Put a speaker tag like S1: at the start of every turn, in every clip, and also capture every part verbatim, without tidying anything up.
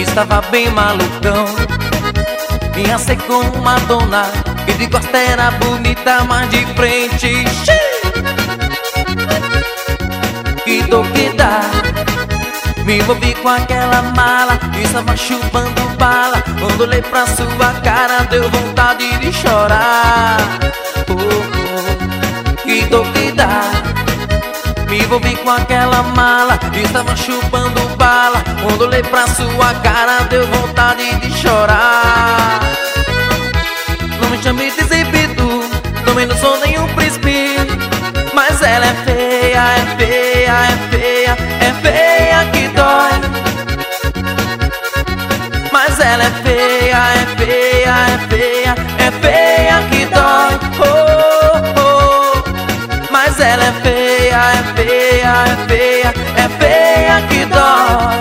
S1: estava bem malucão. Vinha ser com uma dona que de costa era bonita, mas de frente que dor que dá. Me envolvi com aquela mala, estava chupando bala. Quando olhei pra sua cara, deu vontade de chorar. Oh, oh, que dor que dá. Me envolvi com aquela mala, estava chupando bala. Quando olhei pra sua cara, deu vontade de chorar. Não me chame de exibido, também não sou nenhum príncipe, mas ela é feia, é feia, é feia, é feia que dói. Mas ela é feia, é feia, é feia, é feia que dói. Oh, oh. Mas ela é feia, é feia, é feia, é feia que dói.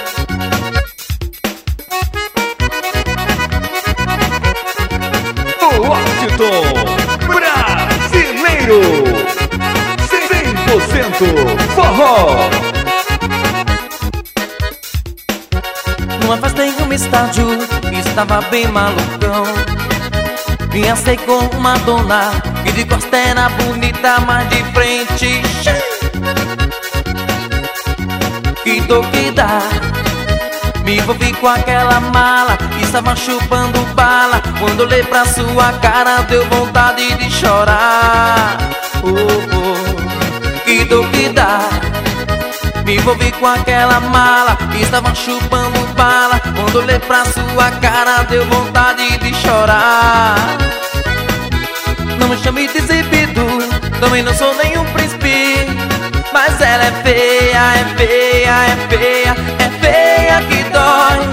S2: O Washington brasileiro, cem por cento forró.
S1: Numa festa em um estádio, estava bem malucão. Vinha ser com uma dona que de costa era bonita, mas de frente que dor que dá. Me envolvi com aquela mala, estava chupando bala. Quando olhei pra sua cara, deu vontade de chorar. Oh, oh, que dor que dá. Me envolvi com aquela mala, estava chupando bala. Quando olhei pra sua cara, deu vontade de chorar. Não me chame de exibido, também não sou nenhum príncipe, mas ela é feia, é feia, é feia, é feia que dói.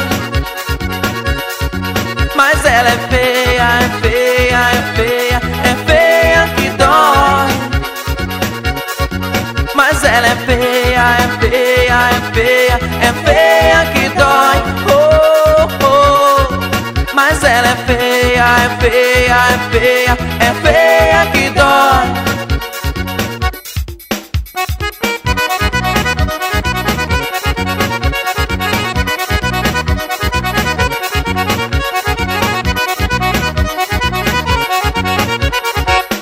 S1: Mas ela é feia, é feia, é feia, é feia que dói. Mas ela é feia, é feia, é feia, é feia que dói. Oh, oh. Mas ela é feia, é feia, é feia, é feia que dói.